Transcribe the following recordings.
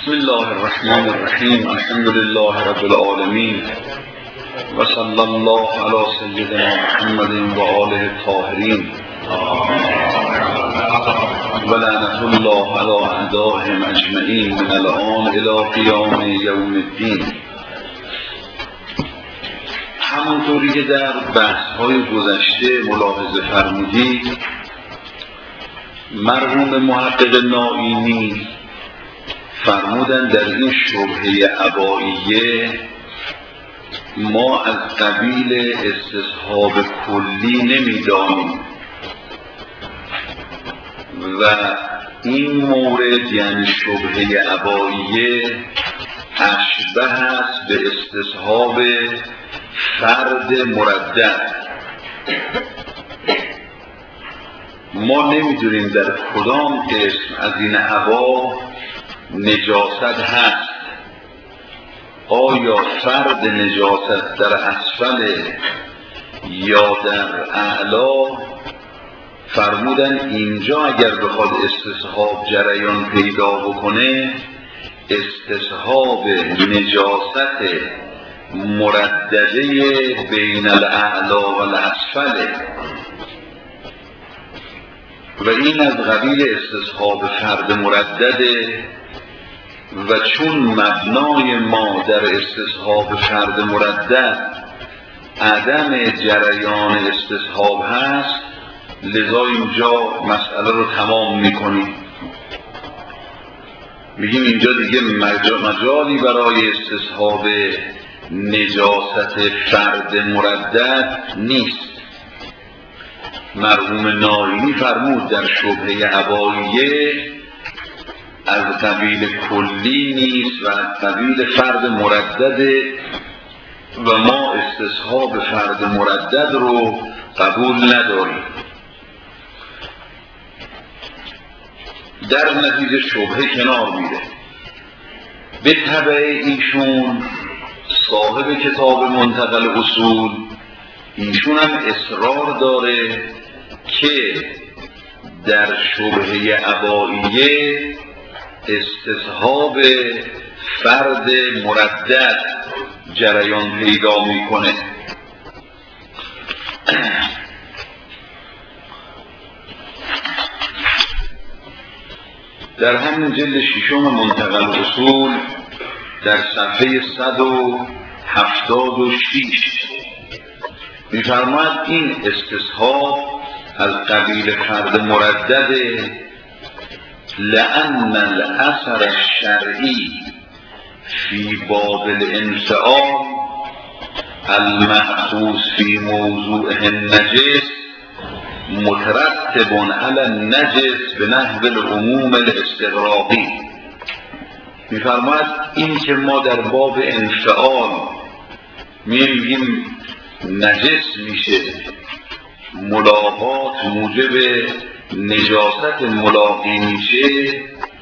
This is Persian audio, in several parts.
بسم الله الرحمن الرحیم. الحمد لله رب العالمین و صلی الله علی سیدنا محمد و آله الطاهرین و لعنة الله علی اعدائهم اجمعین من الآن الی قیام یوم الدین. همونطوری که در بحث‌های گذشته ملاحظه فرمودید، مرحوم محقق نائینی فرمودن در این شبهه عبائیه ما از قبیل استصحاب کلی نمیدانیم و این مورد یعنی شبهه عبائیه اشبه است به استصحاب فرد مردد. ما نمیدونیم در کدام قسم از این عبا نجاست هست. آیا فرد نجاست در اسفل یا در اعلا؟ فرمودن اینجا اگر بخواد استصحاب جریان پیدا بکنه، استصحاب نجاست مردده بین الاعلا و الاسفل و این از قبیل استصحاب فرد مردده. و چون مبنای ما در استصحاب فرد مردد عدم جریان استصحاب هست، لذا اینجا مسئله رو تمام میکنیم، میگیم اینجا دیگه مجالی برای استصحاب نجاست فرد مردد نیست. مرحوم نائینی فرمود در شبهه عبائیه از قبیل کلی نیست و از قبیل فرد مردد و ما استصحاب فرد مردد رو قبول نداریم. در نتیجه شبهه کنار میره. به تبع ایشون صاحب کتاب منتقل اصول، ایشون هم اصرار داره که در شبهه عبائیه استصحاب فرد مردد جریان پیدا میکنه. در همین جلد ششم منتقل اصول در صفحه 176 می‌فرماید این استصحاب از قبیل فرد مردد، لأن الاثر الشرعی فی باب الانفعال المأخوذ فی موضوع النجس مترتب علی النجس به نحو العموم الاستغراقی. می‌فرماید این که ما در باب انفعال میگیم نجس میشه، ملاقات موجب نجاست ملاقی میشه،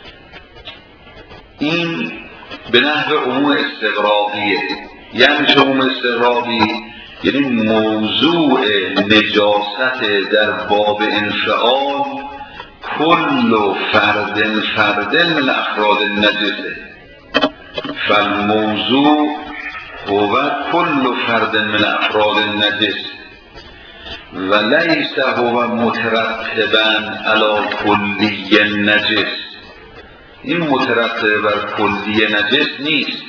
این به نحو عموم استغراقیه. یعنی چه عموم استغراقی؟ یعنی موضوع نجاست در باب انفعال کل فرد من افراد النجسه، فالموضوع هو کل فرد من افراد النجس و لیس هو مترتبا علی کلی النجس. این مترتب بر کلی نجس نیست.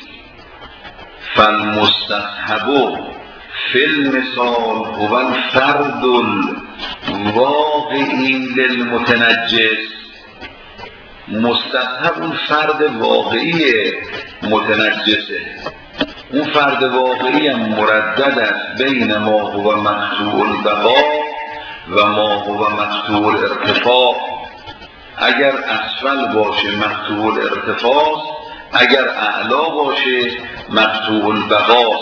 فالمستصحب فی المثال هو الفرد الواقعی للمتنجس. مستصحب اون فرد واقعی متنجسه. اون فرد واقعی هم مردد است بین ما هو مقطوع البقا و ما هو مقطوع الارتفاع. اگر اسفل باشه مقطوع الارتفاع، اگر اعلا باشه مقطوع البقا.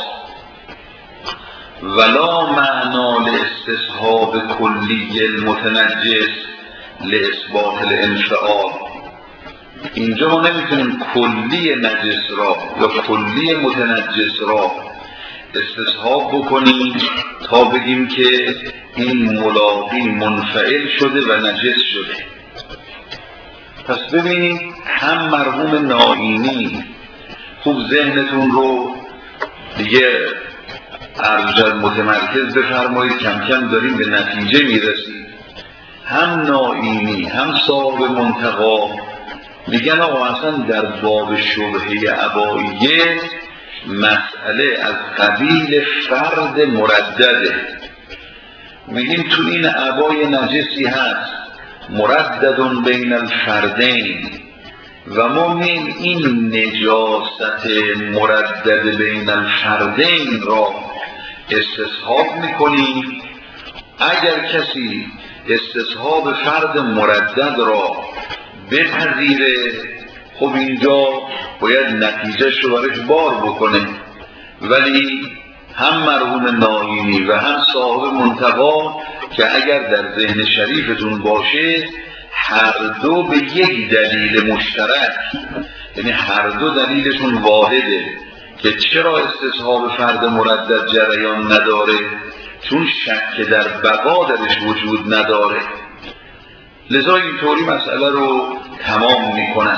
ولا معنا لاستصحاب کلی المتنجس لاثبات الانفعال. اینجا ما نمیتونیم کلی نجس را یا کلی متنجس را استصحاب بکنیم تا بگیم که این ملاقی منفعل شده و نجس شده. پس ببینید هم مرحوم نائینی، خوب ذهنتون رو دیگه ارجل متمرکز بفرمایید، کم کم داریم به نتیجه میرسید. هم نائینی هم صاحب منتقا میگن آقا اصلا در باب شبهه عباییه مسئله از قبیل فرد مردده. میگیم تو این عبای نجسی هست مردد بین الفردین و ما میگیم این نجاست مردد بین الفردین را استصحاب میکنیم. اگر کسی استصحاب فرد مردد را بپذیره خب اینجا باید نتیجهش رو برش بار بکنه. ولی هم مرحوم نائینی و هم صاحب منتقا که اگر در ذهن شریفتون باشه هر دو به یک دلیل مشترک، یعنی هر دو دلیلشون واحده که چرا استصحاب فرد مردد جریان نداره، چون شک در بقا درش وجود نداره. لذا اینطوری مسئله رو تمام میکنن.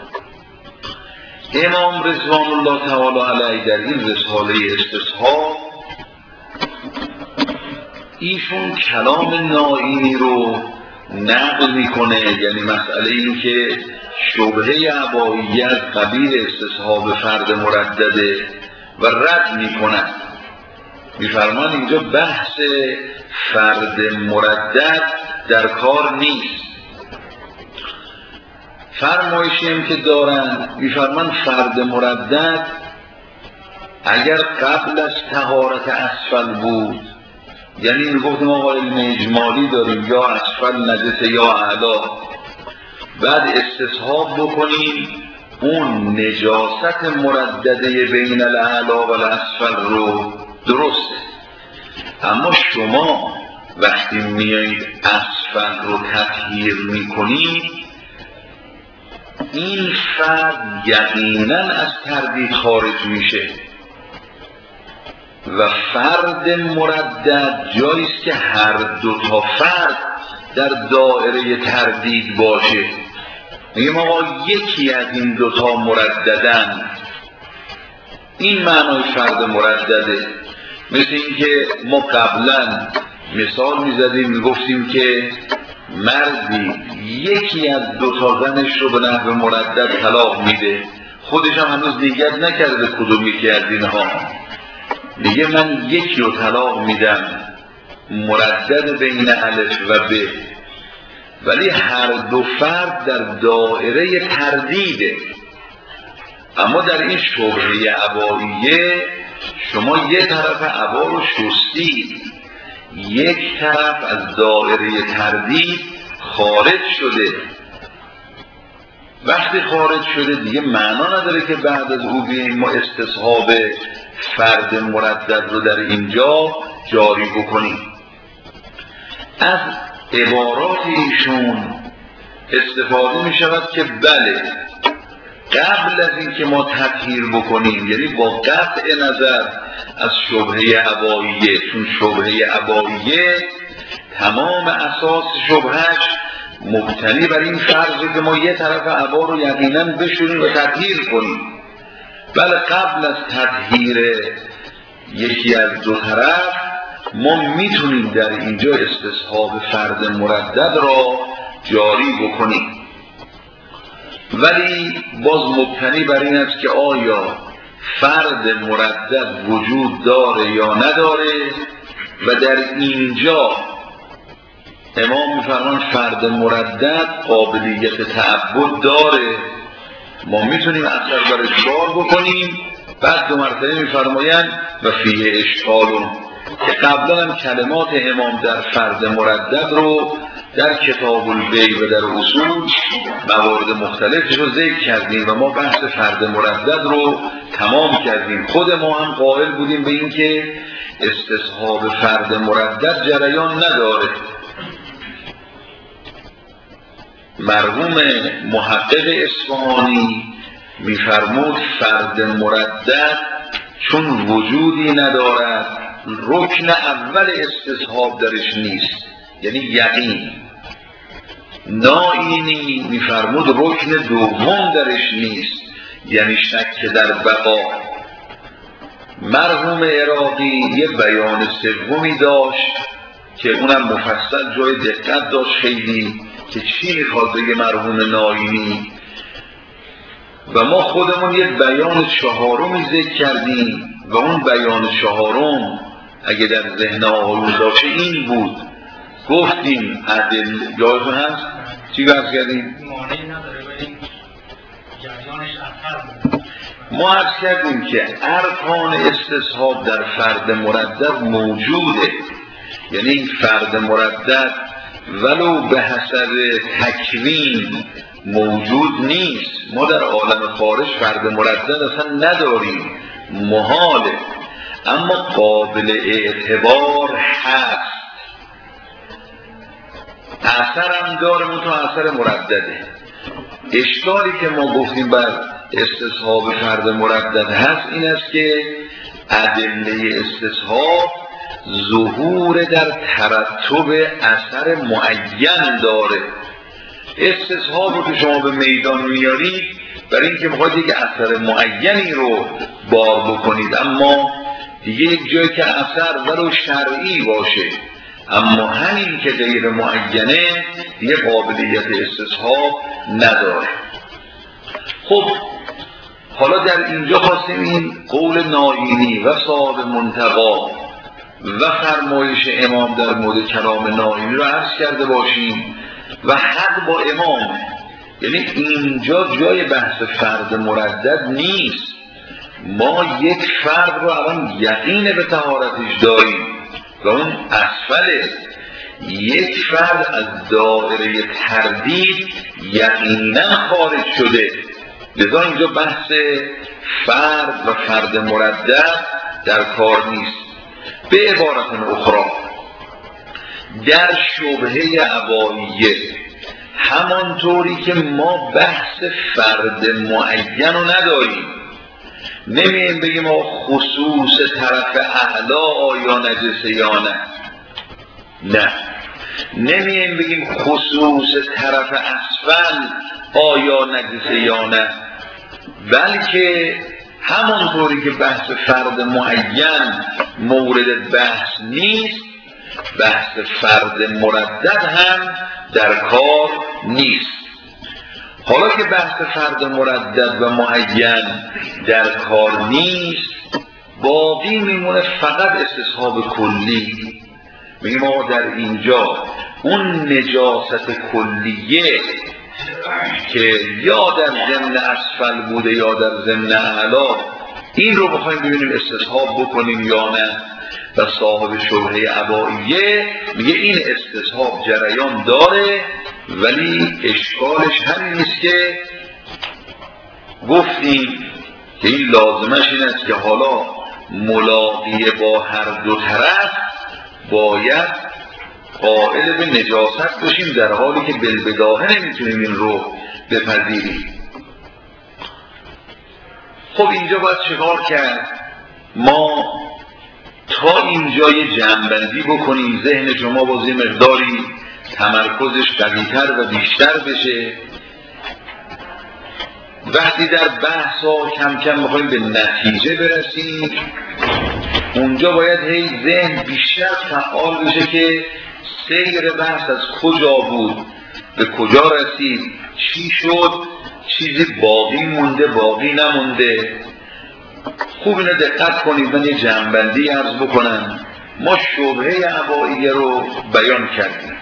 امام رضوان الله تعالی علیه در این رساله استصحاب ایشون کلام نائینی رو نقل میکنه، یعنی مسئله این که شبهه عباییه از قبیل استصحاب فرد مردده و رد میکنن. میفرمان اینجا بحث فرد مردد در کار نیست. فرمایشی هم که دارن میفرمان فرد مردد اگر قبل از طهارت اسفل بود، یعنی میگفتیم آقا علم اجمالی داریم یا اسفل نجسه یا اعلا، بعد استصحاب بکنیم اون نجاست مردده بین الاعلا و الاسفل رو درسته. اما شما وقتی میایید اسفل رو تطهیر میکنید این فرد یقینا از تردید خارج میشه و فرد مردد جاییست که هر دو تا فرد در دائره تردید باشه. میگیم آقا یکی از این دوتا مرددن، این معنای فرد مردده. مثل این که ما قبلا مثال میزدیم میگفتیم که مردی یکی از دوتا زنش رو به نحو مردد طلاق میده، خودش هم هنوز نیت نکرده کدوم یکی از اینها، میگه من یکی رو طلاق میدم مردد بین الف و ب، ولی هر دو فرد در دائره تردیده. اما در این شبهه عباییه شما یک طرف عبا رو شستید، یک طرف از دائره تردید خارج شده. وقتی خارج شده دیگه معنا نداره که بعد از او بیاییم ما استصحاب فرد مردد رو در اینجا جاری بکنیم. از عبارات ایشون استفاده می شود که بله قبل از اینکه ما تطهیر بکنیم، یعنی با قطع نظر از شبهه عباییه، چون شبهه عباییه تمام اساس شبهش مبتنی بر این فرضه که ما یه طرف عبا رو یقینا بشوریم و تطهیر کنیم. بله قبل از تطهیر یکی از دو طرف ما میتونیم در اینجا استصحاب فرد مردد را جاری بکنیم، ولی باز مبتنی بر این است که آیا فرد مردد وجود داره یا نداره. و در اینجا امام میفرمان فرد مردد قابلیت تعبد داره، ما میتونیم اثر برش بار بکنیم. بعد دو مرتبه میفرمایند و فیه اشکالون، که قبلا هم کلمات امام در فرد مردد رو در کتاب البیع و در اصول موارد مختلفی رو ذکر کردیم و ما بحث فرد مردد رو تمام کردیم. خود ما هم قائل بودیم به این که استصحاب فرد مردد جریان نداره. مرحوم محقق اصفهانی میفرمود فرد مردد چون وجودی ندارد رکن اول استصحاب درش نیست، یعنی یقین. نائینی میفرمود رکن دوم درش نیست، یعنی شک در بقا. مرحوم عراقی یه بیان سومی داشت که اونم مفصل جای دقت داشت خیلی، که چی میخواد بگه مرحوم نائینی، و ما خودمون یه بیان چهارمی ذکر کردیم و اون بیان چهارم اگه در ذهن آقایون باشه این بود، گفتیم عدل یادتون هست چی بحث کردیم؟ ما عرض کردیم که ارکان استصحاب در فرد مردد موجوده، یعنی این فرد مردد ولو به حسب تکوین موجود نیست. ما در عالم خارج فرد مردد اصلا نداریم، محاله، اما قابل اعتبار هست، اثر هم داره، منتها اثر مردده. اشکالی که ما گفتیم بر استصحاب فرد مردد هست این است که ادله استصحاب ظهور در ترتب اثر معین داره. استصحاب رو که شما به میدان میارید برای اینکه میخواید یک اثر معینی رو بار بکنید، اما دیگه یک جایی که اثر ولو شرعی باشه اما همین که غیر معینه دیگه قابلیت استصحاب نداره. خب حالا در اینجا خواستیم این قول نائینی و صاحب منتقا و فرمایش امام در مورد کلام نائینی رو عرض کرده باشیم و حق با امام، یعنی اینجا جای بحث فرد مردد نیست. ما یک فرد رو الان یقین به طهارتش داریم و اون اسفله، یک فرد از دایره تردید یقینا خارج شده، لذا اینجا بحث فرد و فرد مردد در کار نیست. به عبارت اخرى در شبهه عباییه همانطوری که ما بحث فرد معین رو نداریم، نمیم بگیم ما خصوص طرف اعلا آیا نجسه یا نه، نمیم بگیم خصوص طرف اسفل آیا نجسه یا نه، بلکه همانطوری که بحث فرد معین مورد بحث نیست، بحث فرد مردد هم در کار نیست. حالا که بحث فرد مردد و معین در کار نیست، باقی میمونه فقط استصحاب کلی. میگیم ما در اینجا اون نجاست کلیه که یا در ضمن اسفل بوده یا در ضمن اعلا، این رو بخوایم ببینیم استصحاب بکنیم یا نه. و صاحب شبهه عباییه میگه این استصحاب جریان داره، ولی اشکالش همین نیست که گفتیم که این لازمش این است که حالا ملاقی با هر دو طرف باید قائل به نجاست باشیم، در حالی که بالبداهه نمیتونیم این رو بپذیریم. خب اینجا باید چکار کرد؟ ما تا اینجا یه جمع‌بندی بکنیم، ذهن شما باز یه مقداری تمرکزش قوی‌تر و بیشتر بشه. وقتی در بحث ها کم کم می‌خوایم به نتیجه برسیم، اونجا باید هی ذهن بیشتر فعال بشه که سیر بحث از کجا بود به کجا رسید، چی شد، چیزی باقی مونده باقی نمونده. خوب اینو دقت کنید. من یه جمع‌بندی عرض بکنم. ما شبهه عباییه رو بیان کردیم،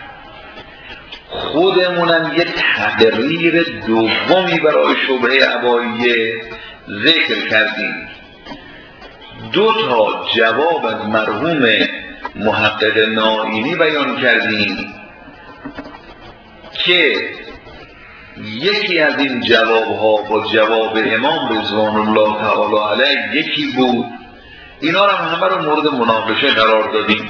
خودمونم یه تقریر دومی برای شبهه عباییه ذکر کردیم. 2 تا جواب از مرحوم محقق نائینی بیان کردیم که یکی از این جوابها با جواب امام رضوان الله تعالی علیه یکی بود. اینا رو همه رو مورد مناقشه قرار دادیم.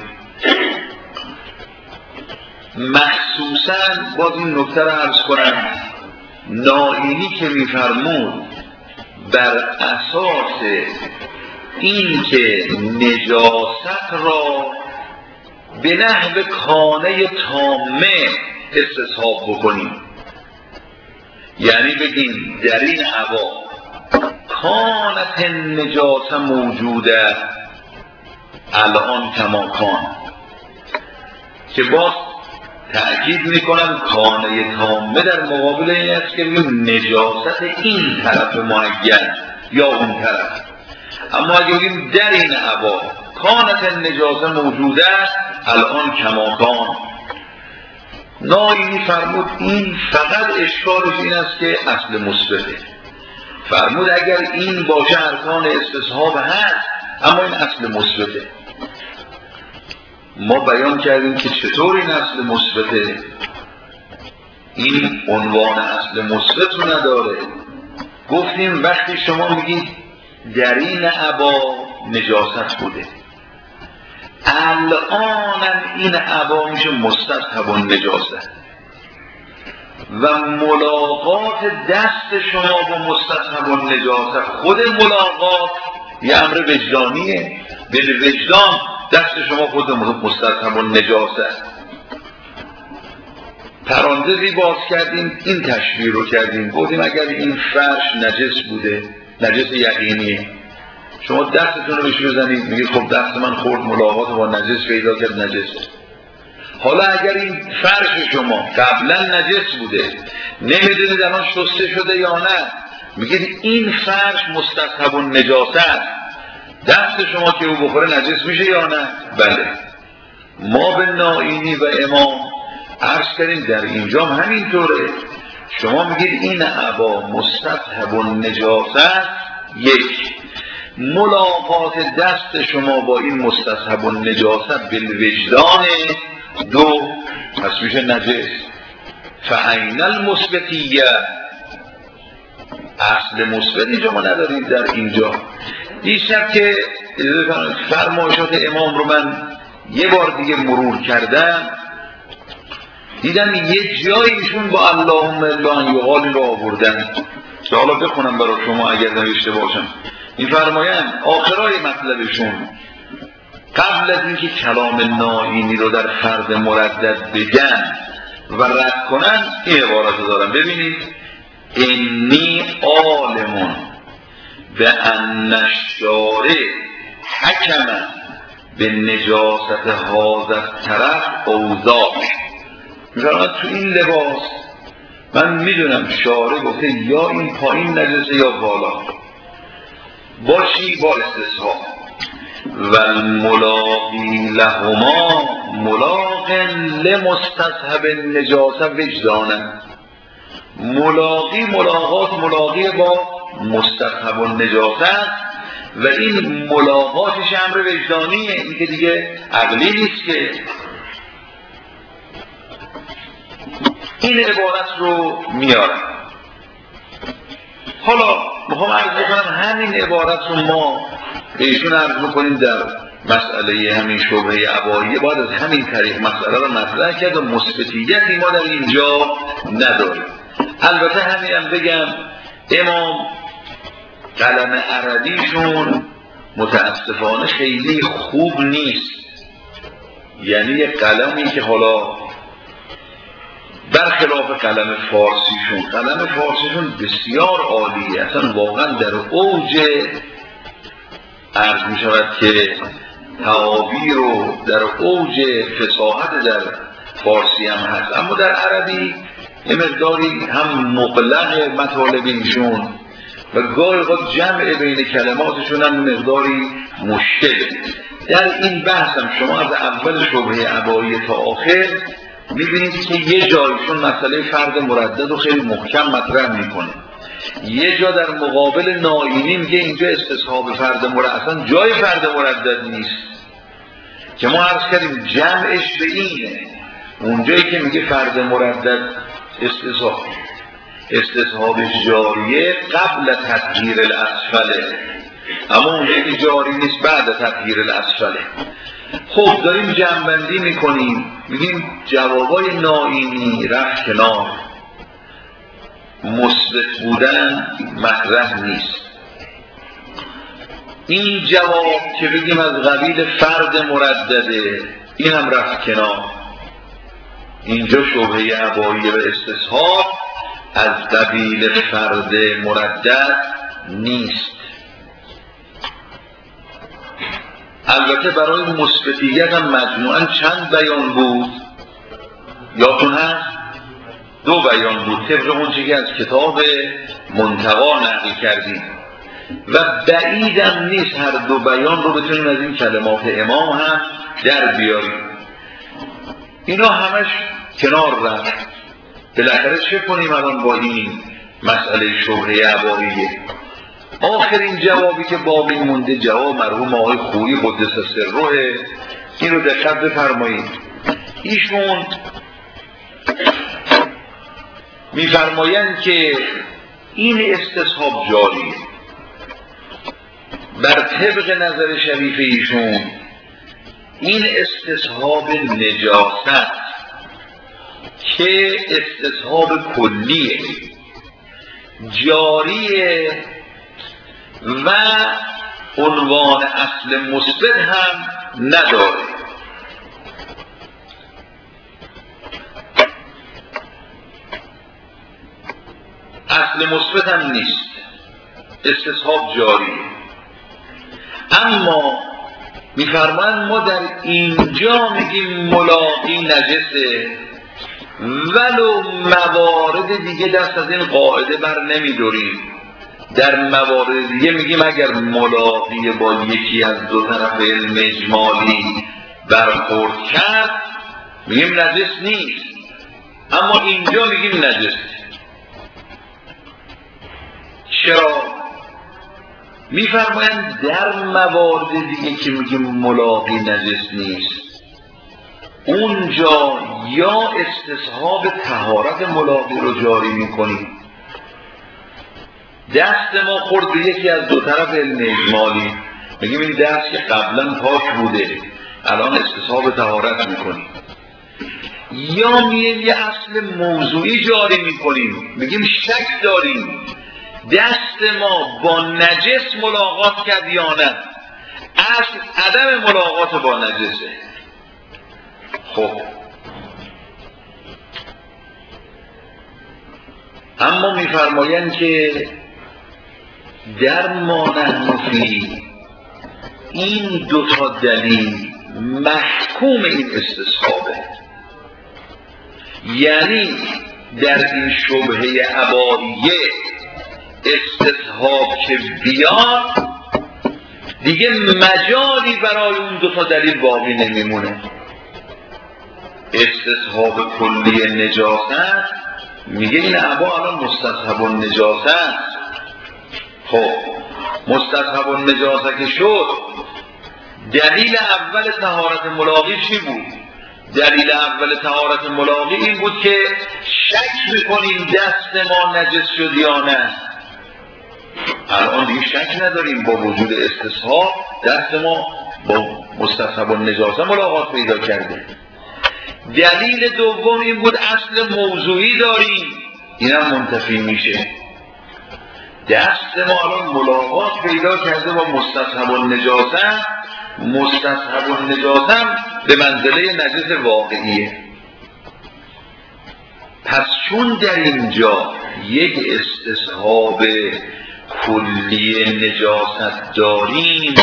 مخصوصا باز این نکته رو عرض کنم، نائینی که میفرمود بر اساس این که نجاست را به نحو کانه تامه استصحاب بکنیم، یعنی بگیم در این ابا کانت النجاسه موجوده الان کما کان، که باز تأکید میکنم کانه تامه در مقابل این است که نجاست این طرف معین یا اون طرف. اما اگه بگیم در این ابا کانت النجاسه موجوده الان کما کان، نائینی فرمود این فقط اشکالش این است که اصل مثبته. فرمود اگر این باشه ارکان استصحاب هست، اما این اصل مثبته. ما بیان کردیم که چطور این اصل مثبته، این عنوان اصل مثبت رو نداره. گفتیم وقتی شما میگید در این ابا نجاست بوده، الان این ابا میشه مستصحب النجاست و ملاقات دست شما با مستصحب النجاست، خود ملاقات یه امر وجدانیه، به وجدان دست شما خود مستصحب النجاست. پرانتزی باز کردیم، این تشبیه رو کردیم، گفتیم اگر این فرش نجس بوده، نجس یقینیه، شما دستتون رو بهش بزنید میگید خب دست من خورد ملاقات با نجس پیدا کرد نجسه. حالا اگر این فرش شما قبلا نجس بوده، نمیدونید الان شسته شده یا نه، میگید این فرش مستصحب النجاست، دست شما که او بخوره نجس میشه یا نه؟ بله. ما به نائینی و امام عرض کردیم در اینجا همینطوره. شما میگید این ابا مستصحب النجاست، یک، ملاقات دست شما با این مستصحب النجاست بالوجدان، دو، پس میشه نجس. فعین المثبتیه، اصل مثبت اینجا ما نداریم در اینجا. دیشب که فرمایشات امام رو من یه بار دیگه مرور کردم، دیدم یه جایی ایشون با اللهم الا ان یقال رو آوردن که حالا بخونم برای شما اگر نوشته باشم. این فرمایند آخرای مطلبشون قبل از اینکه کلام نائینی رو در فرد مردد بگن و رد کنن این عبارت رو دارن. ببینید انی عالمون به ان الشارع حکم به نجاست هذا طرف اوضاع. میفرماید تو این لباس من میدونم شارع گفته یا این پایین نجسه یا بالا، با چی؟ با استصحاب. و الملاقی لهما ملاق لمستصحب النجاسه وجدانا. ملاقی ملاقات ملاقی با مستصحب النجاسه و این ملاقاتش امر وجدانیه، این که دیگه عقلی نیست که. این عبارت رو میارم. حالا میخوام عرض بکنم همین عبارت رو ما ایشون عرض بکنیم در مسئله همین شبهه عباییه، باید از همین طریق مسئله رو مطرح کرد و مثبتیتی ما در اینجا نداریم. البته همینم بگم امام قلم عربیشون متاسفانه خیلی خوب نیست، یعنی یه قلمی که حالا برخلاف قلم فارسیشون، قلم فارسیشون بسیار عالیه، اصلا واقعا در اوج عرض می شود که تعابیر و در اوج فصاحت در فارسی هم هست، اما در عربی یه مقداری هم مغلق مطالب ایشون و گاهی اوقات جمع بین کلماتشون هم مقداری مشکله. در این بحث هم شما از اول شبهه عبایی تا آخر میبینید که یه جایشون مسئله فرد مردد رو خیلی محکم مطرح میکنه، یه جا در مقابل نائینی میگه اینجا استصحاب فرد مردد، اصلا جای فرد مردد نیست که ما عرض کردیم جمعش به اینه. اونجایی که میگه فرد مردد استصحابش جاریه قبل تطهیر الاسفله، اما اونجایی که جاری نیست بعد تطهیر الاسفله. خب داریم جمع‌بندی میکنیم، میگیم جوابای نائینی رفت کنار، مثبت بودن مطرح نیست. این جواب که بگیم از قبیل فرد مردده این هم رفت کنار. اینجا شبهه اباحیه و استصحاب از قبیل فرد مردد نیست. البته برای مثبتیت هم مجموعاً چند بیان بود؟ یادتون هست؟ 2 بیان بود طبق اون چیزی از کتاب منتقا نقل کردیم و بعیدم نیست هر 2 بیان رو بتونیم از این کلمات امام هم در بیاریم. اینا همش کنار رفت. بالاخره چه کنیم الان با این مسئله شبهه اباحیه؟ آخرین جوابی که باقی مونده جواب مرحوم آقای خویی قدس سره. این رو دقت بفرمایید. ایشون میفرمایند که این استصحاب جاریه بر طبق نظر شریف ایشون. این استصحاب نجاست که استصحاب کلیه جاریه و عنوان اصل مثبت هم نداره. اصل مثبت هم نیست، استصحاب جاریه. اما میفرمایند ما در اینجا میگیم ملاقی نجسه، ولو موارد دیگه دست از این قاعده بر نمیداریم. در موارد دیگه میگیم اگر ملاقی با یکی از 2 طرف علم اجمالی برخورد کرد میگیم نجس نیست، اما اینجا میگیم نجس. چرا؟ میفرمایند در موارد دیگه که میگیم ملاقی نجس نیست، اونجا یا استصحاب طهارت ملاقی رو جاری میکنیم. دست ما خورد به یکی از 2 طرف علم اجمالی، میگیم این دست که قبلا پاک بوده الان استصحاب طهارت میکنیم. یا میگیم یه اصل موضوعی جاری میکنیم، میگیم شک داریم دست ما با نجس ملاقات کرد یا نه، اصل عدم ملاقات با نجسه. خب اما میفرمایند که در ما نحنفی این 2 تا دلیل محکوم این استصحابه، یعنی در این شبهه اباحیه استصحاب که بیاد دیگه مجالی برای اون 2 تا دلیل باقی نمیمونه. استصحاب کلی نجاست میگه این ابا الان مستصحب النجاست. خب مستصحب النجاست که شد، دلیل اول طهارت ملاقی چی بود؟ دلیل اول طهارت ملاقی این بود که شک میکنیم دست ما نجس شد یا نه. الان دیگه شک نداریم با وجود استصحاب دست ما با مستصحب النجاست ملاقات پیدا کرده. دلیل دوم این بود اصل موضوعی داریم، اینم منتفی میشه. دست ما الان ملاقات پیدا کرده با مستصحب النجاست، مستصحب النجاست به منزله نجس واقعیه. پس چون در اینجا یک استصحاب کلی نجاست داریم،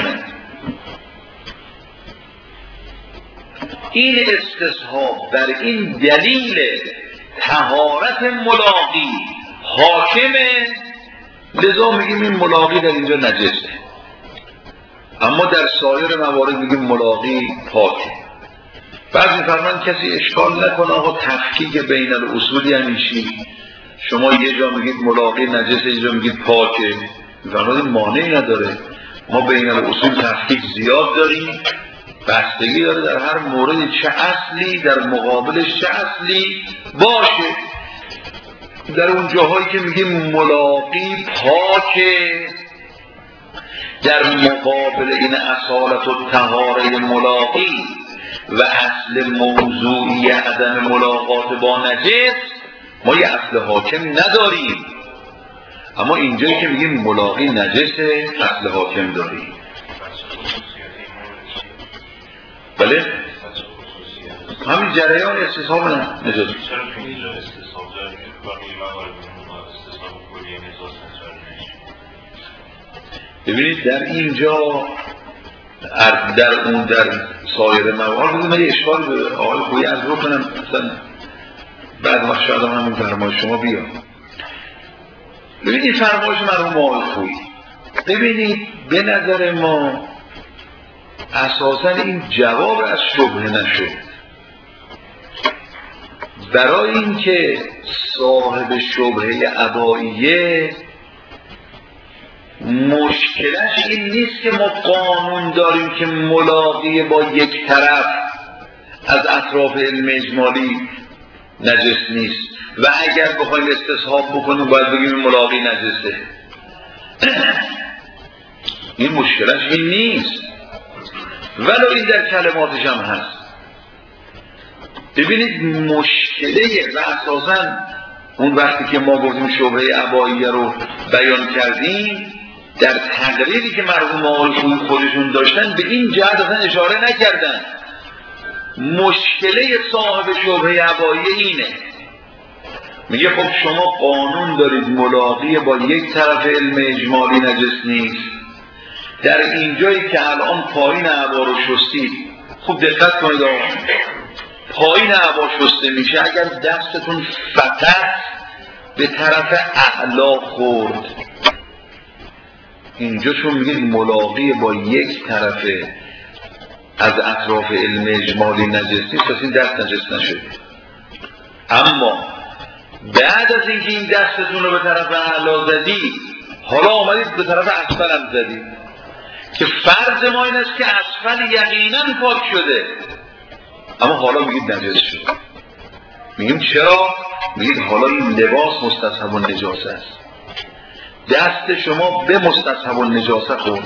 این استصحاب بر این دلیل طهارت ملاقی حاکمه، لذا میگیم این ملاقی در اینجا نجسه. اما در سایر موارد میگیم ملاقی پاکه. بعضی فرمان کسی اشکال نکنه آقا تفکیک بین الاصول یعنی چی؟ شما یه جا میگید ملاقی نجسه، یه جا میگید پاکه، فرمان مانعی نداره. ما بین الاصول تفکیک زیاد داریم، بستگی داره در هر مورد چه اصلی در مقابلش چه اصلی باشه. در اون جاهایی که میگیم ملاقی پاکه، در مقابل این اصالت و طهاره ملاقی و اصل موضوعی عدم ملاقات با نجس ما یه اصل حاکم نداریم. اما اینجایی که میگیم ملاقی نجسه اصل حاکم داریم. بله؟ همین جریان استصحاب نجاست. ببینید در اینجا در سایر موارد من یه اشکال به آقای خویی از رو کنم، مثلا بعد ما شاید همین فرمایش شما بیاد. ببینید فرمایش مرحوم آقای خویی، ببینید به نظر ما اساسا این جواب از شبهه نشد. برای اینکه صاحب شبهه عباییه مشکلش این نیست که ما قانون داریم که ملاقی با یک طرف از اطراف علم اجمالی نجس نیست و اگر بخوایم استصحاب بکنیم باید بگیم ملاقی نجسه. این مشکلش این نیست، ولو این در کلماتش هم هست. ببینید مشکله و اساساً اون وقتی که ما گفتیم شبهه عباییه رو بیان کردیم، در تقریری که مرحوم آقای خویی خودشون داشتن به این جهت اصلا اشاره نکردن. مشکله صاحب شبهه عباییه اینه، میگه خب شما قانون دارید ملاقی با یک طرف علم اجمالی نجس نیست، در اینجایی که الان پایین عبا رو شستید، خوب دقت کنید آقا، پایین عبا شسته میشه اگر دستتون فقط به طرف اعلا خورد، اینجا چون میگید ملاقی با یک طرف از اطراف علم اجمالی نجس نیست، پس این دست نجس نشد. اما بعد از اینکه این دستتون رو به طرف اعلا زدی، حالا آمدید به طرف اسفل هم زدید که فرض ما این است که اسفل یقینا پاک شده، اما حالا میگید نجس شد. میگیم چرا؟ میگید حالا این لباس مستصحب النجاسه است، دست شما به مستصحب النجاسه خورد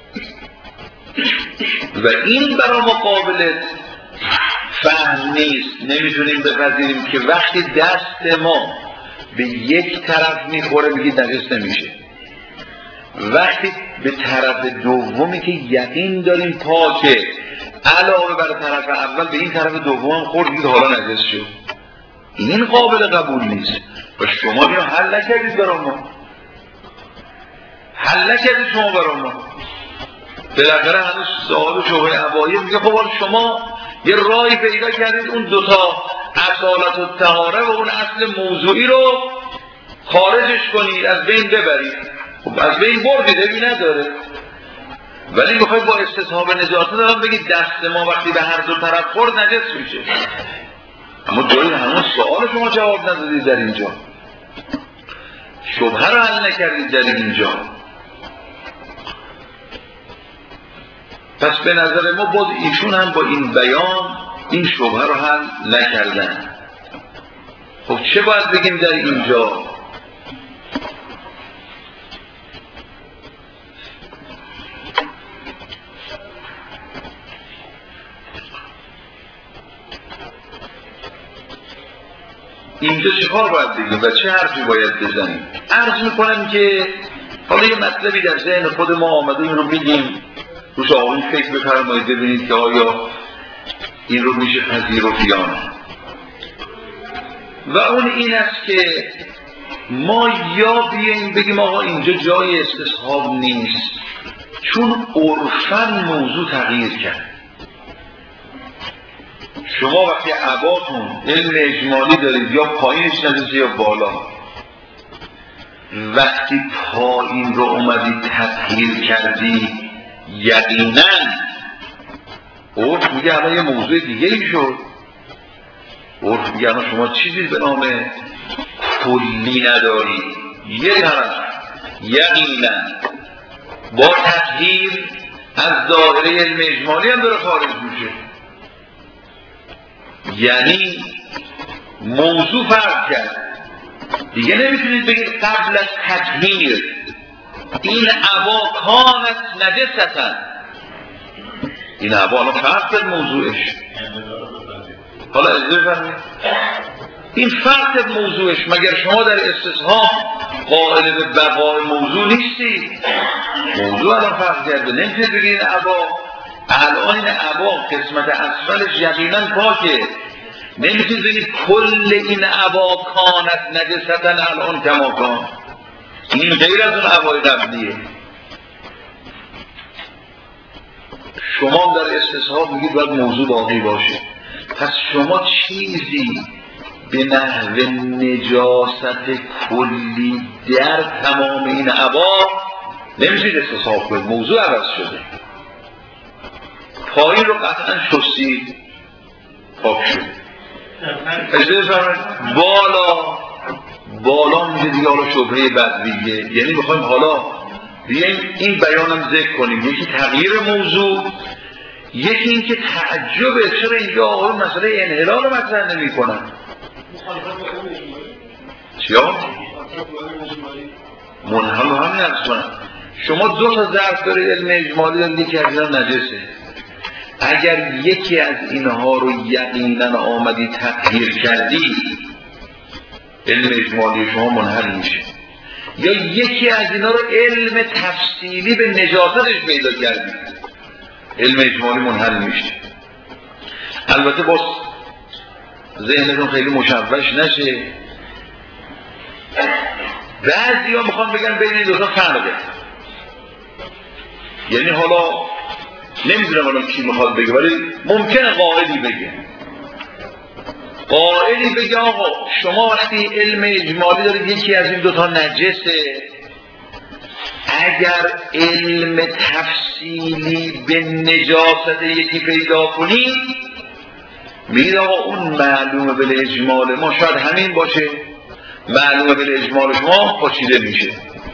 و این برای ما قابل فهم نیست. نمیتونیم بپذیریم که وقتی دست ما به یک طرف میخوره میگید نجس نمیشه، وقتی به طرف دومی که یقین داریم پاکه علاوه بر طرف اول به این طرف دوم خورد میگید حالا نجس شد. این قابل قبول نیست و شما اینو حل نکردید برای ما، حل نکردید شما برای ما. بالاخره هنوز صاحب شبهه عباییه میگه خب شما یه راهی پیدا کردید اون دوتا اصالت و طهاره و اون اصل موضوعی رو خارجش کنید، از بین ببرید. خب از بین بردید، ابی نداره، ولی میخواید با استصحاب نجاسه دارم بگید دست ما وقتی به هر دو طرف خورد نجس میشه. اما جایی همون سوال شما جواب ندادید در اینجا، شبهه رو حل نکردید در اینجا. پس به نظر ما باز ایشون هم با این بیان این شبهه رو حل نکردن. خب چه باید بگیم در اینجا؟ اینجا چه کار باید بگیم و چه حرفی باید بزنیم؟ عرض میکنم که حالا یه مطلبی در ذهن خود ما آمده، این رو میگیم روش آقایون فکر بفرمایید ببینید که آیا این رو میشه پذیرفت یا نه. و اون این است که ما یا بیاییم بگیم آقا اینجا جای استصحاب نیست چون عرفاً موضوع تغییر کرد. شما وقتی عباتون علم اجمالی دارید یا پایینش نجسه یا بالا، وقتی پایین رو اومدی تطهیر کردی یقینا عرف میگه الان یه موضوع دیگه ای شد. عرف میگه الان شما چیزی به نام کلی نداری، یه طرف یقینا با تطهیر از دایره علم اجمالی هم داره خارج میشه. یعنی موضوع فرق کرد دیگه. نمیتونید بگید قبل از تطهیر این عبا کانت نجستن، این عبا الان فرق کرد موضوعش. حالا اجازه فرمید این فرق کرد موضوعش. مگر شما در استصحاب قائل به بقای موضوع نیستی؟ موضوع الان فرق کرده. نمیتونید بگید این عبا الان این عبا قسمت اسفلش یقینا پاکه، نمیتونید بگید کل این عبا کانت نجستن الان کما کان. این غیر از اون عبای قبلیه. شما در استصحاب میگید باید موضوع باقی باشه. پس شما چیزی به نحو نجاست کلی در تمام این عبا نمیشید استصحاب کنید. موضوع عوض شده. پایین رو قطعا شستید پاک شده. اجازه فرمایید بالا میشه دیگه. حالا شبهه بدویه، یعنی میخوایم حالا بیایم این بیانم ذکر کنیم. یکی تغییر موضوع، یکی این که تعجبه چرا اینجا آقایون مسئله انحلال رو مطرح نمی کنن. چیا؟ منحل رو همین عرض کنن. شما دو تا ظرف دارید علم اجمالی دارید، یکی از اینا نجسه. اگر یکی از اینها رو یقینا آمدی تغییر کردی علم اجمالی شما منحل میشه، یا یکی از اینا رو علم تفصیلی به نجاستش پیدا کردی علم اجمالی منحل میشه. البته باز ذهنتون خیلی مشوش نشه. بعضی ها میخوان بگن بین این دوتا فرقه. یعنی حالا نمیدونم الان کی میخواد بگه، ولی ممکنه قائلی بگه آقا شما وقتی علم اجمالی دارید یکی از این دوتا نجسه، اگر علم تفصیلی به نجاست یکی پیدا کنید میگید آقا اون معلومه به اجمال ما شاید همین باشه، معلومه به اجمال شما پاشیده میشه،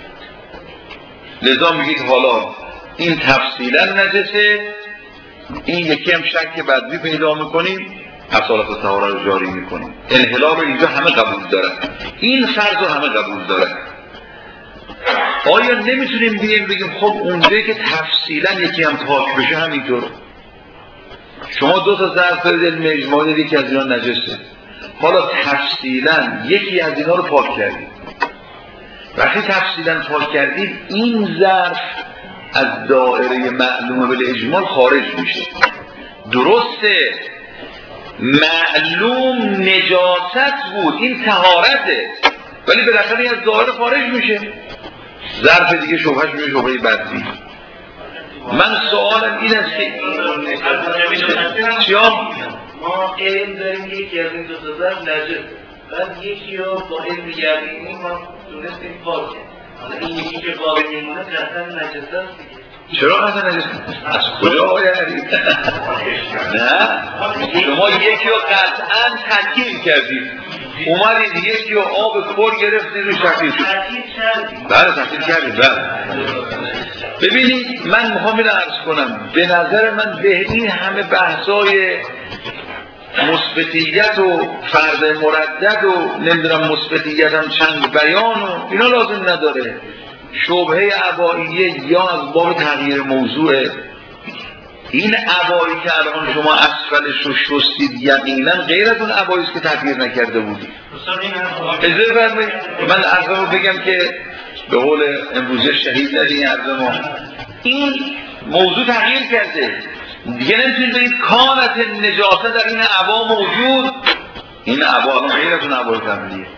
لذا میگید حالا این تفصیلا نجسه، این یکی هم شک بدوی پیدا میکنیم، اصالت طهارت رو جاری میکنیم. انحلال رو اینجا همه قبول دارن، این فرض رو همه قبول دارن. آیا نمیتونیم بگیم خب اونجایی که تفصیلا یکی هم پاک بشه همینطور؟ شما دو تا ظرف دارید علم اجمالی دارید که از اینا نجسه، حالا تفصیلا یکی از اینا رو پاک کردید. وقتی تفصیلا پاک کردید این ظرف از دائره معلومه بالاجمال خارج میشه. درسته معلوم نجاست بود، این طهارته، ولی بالاخره این از دائره خارج میشه. ظرف دیگه شبهش میشه شبهه بدوی. من سوالم این است که چیا؟ ما علم داریم یکی از این دو تا ظرف نجسه، بعد یکی رو با علم یقینی ما تونستیم پاکه، حالا این یکی که باقی میمونه قطعا نجسه است دیگه. چرا قطعا نجسه؟ از کجا آقای علی؟ نه شما یکی رو قطعا تنکیر کردید، اومدید یکی رو آب پر گرفتید رو شکید. بله تنکیر کردید. بله ببینید من میخوام اینو عرض کنم، به نظر من به این همه بحثای مثبتیت و فرض مردد و نمیدونم مثبتیت هم چند بیان و اینا لازم نداره. شبهه عباییه یا از باب تغییر موضوعه. این عبایی که الان شما اسفلش رو شستید یقینا غیر از اون عباییست که تغییر نکرده بودید. اجازه فرمایید من عرضمو بگم که به قول امروزه شهید ندید این عرض ما، این موضوع تغییر کرده دیگه. نمیتونید بگید کانت نجاست در این عبا موجود، این عبا الان غیر از اون عبای قبلیه.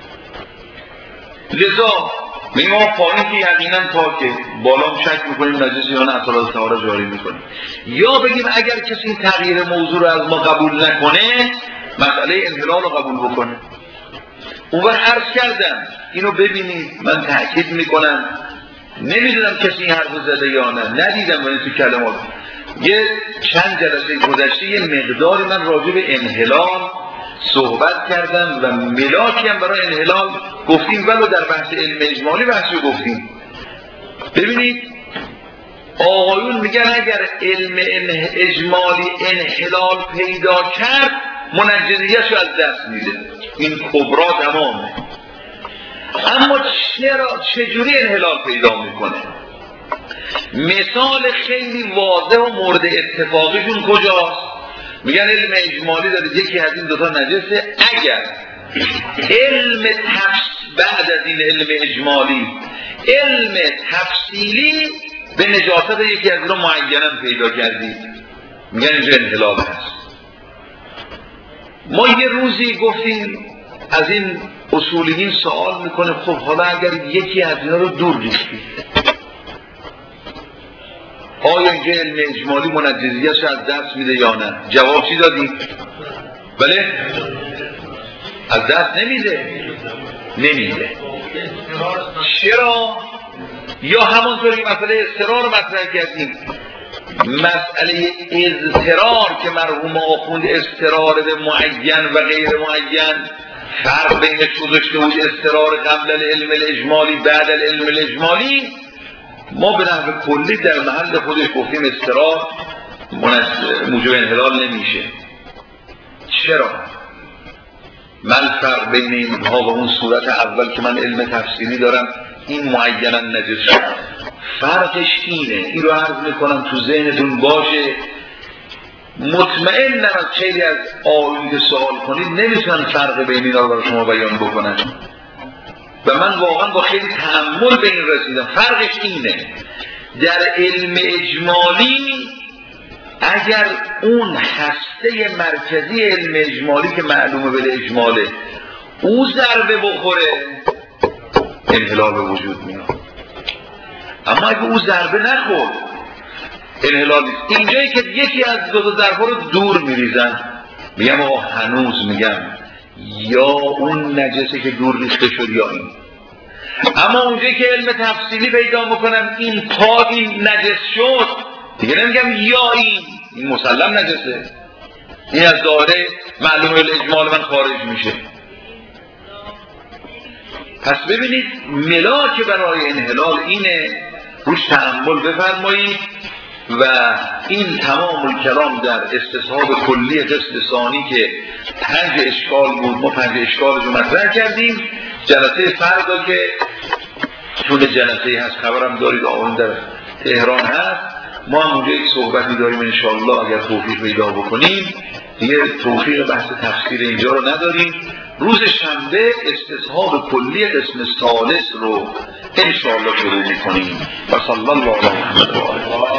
لذا میگم ما پایین که یقینا پاکه، بالا هم شک میکنیم نجس یا نه اصالت طهارت جاری میکنیم. یا بگیم اگر کسی این تغییر موضوع رو از ما قبول نکنه مسئله انحلال رو قبول بکنه. اون وقت عرض کردم اینو ببینید، من تأکید میکنم نمیدونم کسی این حرف زده یا نه، ندیدم ولی تو کلمات یه چند جلسه گذشته یه مقداری من راجع به انحلال صحبت کردم و ملاکی هم برای انحلال گفتیم، ولو در بحث علم اجمالی بحثی رو گفتیم. ببینید آقایون میگن اگر علم اجمالی انحلال پیدا کرد منجزیتش رو از دست میده، این کبرا تمامه. اما چجوری انحلال پیدا میکنه؟ مثال خیلی واضح و مورد اتفاقیشون کجاست؟ میگن علم اجمالی داره یکی از این دوتا نجسه، اگر علم بعد از این علم اجمالی علم تفصیلی به نجاست یکی از این رو معینا پیدا کردید، میگن اینجا انحلال هست. ما یه روزی گفتیم از این اصولیین سوال میکنه خب حالا اگر یکی از اینا رو دور ریختید آیا اینجا علم اجمالی منجزیه‌اش از دست میده یا نه؟ جواب چی دادیم؟ بله؟ از دست نمیده. چرا؟ یا همونطوری مسئله اضطرار رو مطرح کردیم. مسئله اضطرار که مرحوم آخوند اضطرار به معین و غیر معین فرق بینش گذاشته بود، اضطرار قبل العلم الاجمالی بعد العلم الاجمالی، ما به نحو کلی در محل خودش گفتیم اضطرار موجب انحلال نمیشه. چرا؟ من فرق بین اینها و اون صورت اول که من علم تفسیری دارم این معینا نجس شد، فرقش اینه، این رو عرض میکنم تو ذهنتون باشه. مطمئنم از خیلی از آیون که سوال کنید نمیتونن فرق بین اینا رو برای شما بیان بکنن و من واقعا با خیلی تأمل به این رسیدم. فرقش اینه، در علم اجمالی اگر اون هسته مرکزی علم اجمالی که معلومه به اجماله او ضربه بخوره انحلال به وجود میاد، اما اگه او ضربه نخورد انحلال نیست. اینجایی که یکی از دو ضربه رو دور میریزن میگم آقا هنوز میگم یا اون نجسه که دور ریخته شد یا این. اما اونجایی که علم تفصیلی پیدا میکنم این پا این نجس شد دیگه نمیگم یا این مسلم نجسه، این از دایره معلومه الاجمال من خارج میشه. پس ببینید ملاک برای انحلال اینه، روش تأمل بفرمایید و این تمام الکلام در استصحاب کلی قسم ثانی که 5 اشکال بود، ما 5 اشکال رو مطرح کردیم. جلسه فردا که چون جلسه هست خبرم دارید آن در تهران هست، ما هم اونجا یک صحبتی داریم انشاءالله اگر توفیق پیدا بکنیم، دیگه توفیق بحث تفسیر اینجا رو نداریم. روز شنبه استصحاب کلی قسم ثالث رو انشاءالله شروع میکنیم و صلی الله علیه و آله.